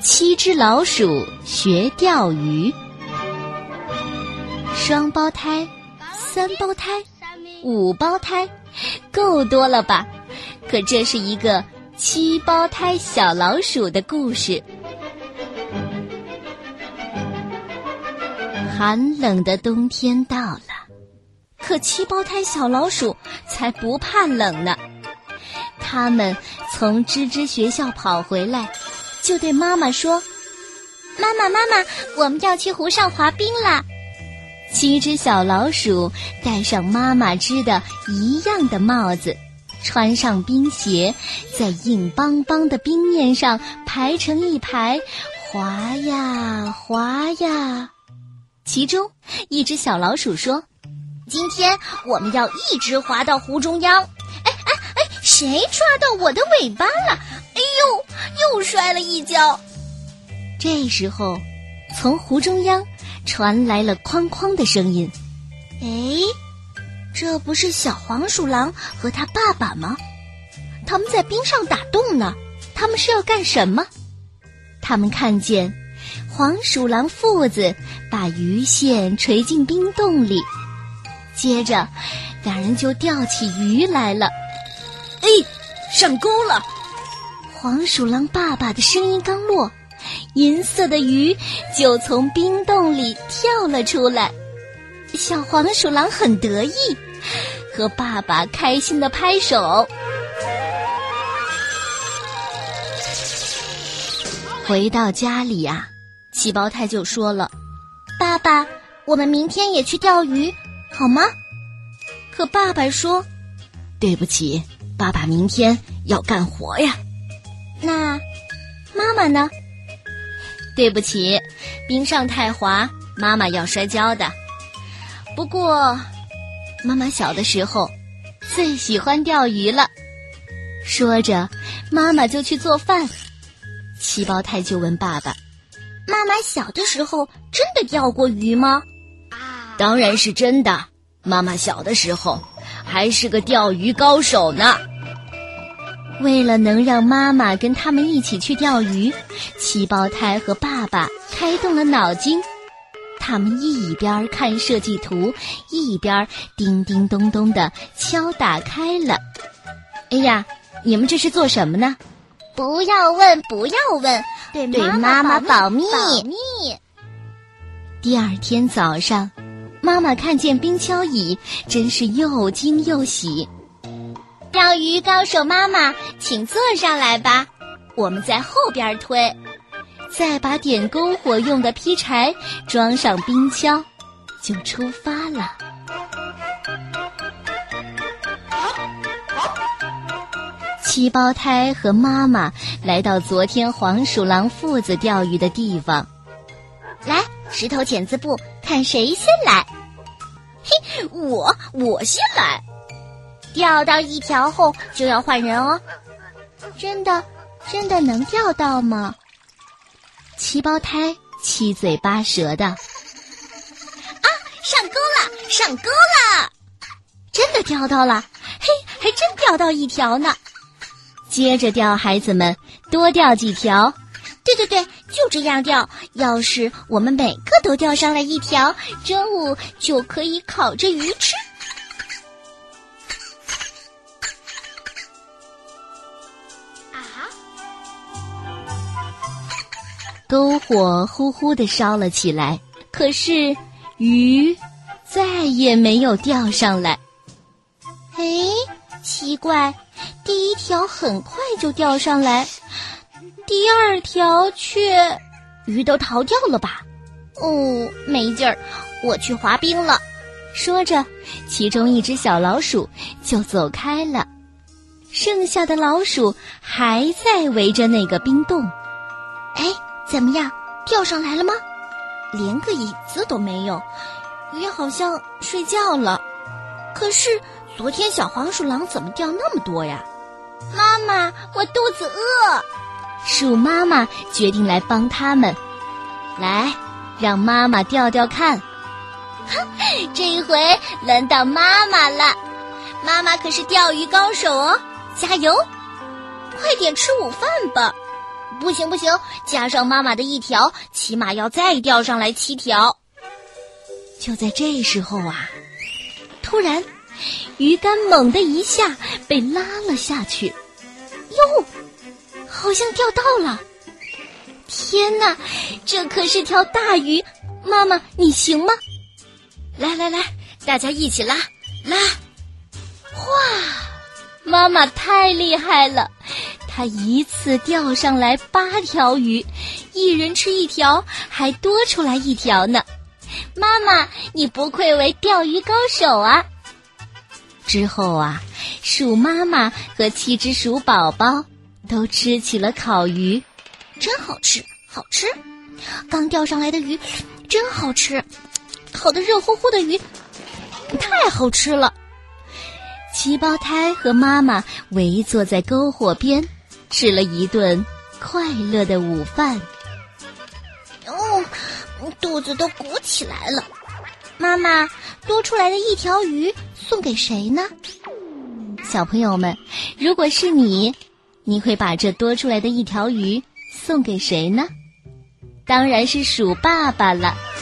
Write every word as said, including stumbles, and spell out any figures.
七只老鼠学钓鱼。双胞胎、三胞胎、五胞胎，够多了吧？可这是一个七胞胎小老鼠的故事。寒冷的冬天到了，可七胞胎小老鼠才不怕冷呢。他们从吱吱学校跑回来，就对妈妈说：“妈妈妈妈，我们要去湖上滑冰啦！”七只小老鼠戴上妈妈织的一样的帽子，穿上冰鞋，在硬邦邦的冰面上排成一排，滑呀滑呀。其中一只小老鼠说：“今天我们要一直滑到湖中央。”哎哎哎，谁抓到我的尾巴了？哎呦，又摔了一跤。这时候，从湖中央传来了哐哐的声音。哎，这不是小黄鼠狼和他爸爸吗？他们在冰上打洞呢，他们是要干什么？他们看见黄鼠狼父子把鱼线垂进冰洞里，接着两人就钓起鱼来了。哎，上钩了！黄鼠狼爸爸的声音刚落，银色的鱼就从冰洞里跳了出来。小黄鼠狼很得意，和爸爸开心地拍手。回到家里啊，七胞胎就说了：“爸爸，我们明天也去钓鱼，好吗？”可爸爸说：“对不起，爸爸明天要干活呀。”那妈妈呢？对不起，冰上太滑，妈妈要摔跤的。不过，妈妈小的时候最喜欢钓鱼了。说着，妈妈就去做饭。七胞胎就问爸爸：“妈妈小的时候真的钓过鱼吗？”当然是真的，妈妈小的时候还是个钓鱼高手呢。为了能让妈妈跟他们一起去钓鱼，七胞胎和爸爸开动了脑筋。他们一边看设计图，一边叮叮咚咚地敲打开了。哎呀，你们这是做什么呢？不要问，不要问，对妈妈保密。保密。第二天早上，妈妈看见冰敲椅，真是又惊又喜。钓鱼高手妈妈，请坐上来吧，我们在后边推，再把点篝火用的劈柴装上冰锹，就出发了。七胞胎和妈妈来到昨天黄鼠狼父子钓鱼的地方。来，石头剪子布，看谁先来。嘿，我我先来。钓到一条后就要换人哦。真的真的能钓到吗？七胞胎七嘴八舌的。啊，上钩了，上钩了！真的钓到了，嘿，还真钓到一条呢。接着钓，孩子们，多钓几条。对对对，就这样钓。要是我们每个都钓上来一条，中午就可以烤着鱼吃。啊！篝火呼呼地烧了起来，可是鱼再也没有钓上来。哎，奇怪，第一条很快就钓上来，第二条却……鱼都逃掉了吧？哦，没劲儿，我去滑冰了。说着，其中一只小老鼠就走开了，剩下的老鼠还在围着那个冰洞。哎，怎么样，钓上来了吗？连个影子都没有，鱼好像睡觉了。可是昨天小黄鼠狼怎么钓那么多呀？妈妈，我肚子饿。鼠妈妈决定来帮他们。来，让妈妈钓钓看。这一回轮到妈妈了，妈妈可是钓鱼高手哦，加油！快点吃午饭吧， 不行不行，加上妈妈的一条，起码要再钓上来七条。就在这时候啊，突然鱼竿猛地一下被拉了下去，哟，好像钓到了！天哪，这可是条大鱼！妈妈，你行吗？来来来，大家一起拉拉！哇，妈妈太厉害了！她一次钓上来八条鱼，一人吃一条，还多出来一条呢。妈妈，你不愧为钓鱼高手啊！之后啊，鼠妈妈和七只鼠宝宝都吃起了烤鱼，真好吃，好吃！刚钓上来的鱼真好吃，烤得热乎乎的鱼太好吃了。七胞胎和妈妈围坐在篝火边，吃了一顿快乐的午饭。哦，肚子都鼓起来了。妈妈，多出来的一条鱼送给谁呢？小朋友们，如果是你，你会把这多出来的一条鱼送给谁呢？当然是鼠爸爸了。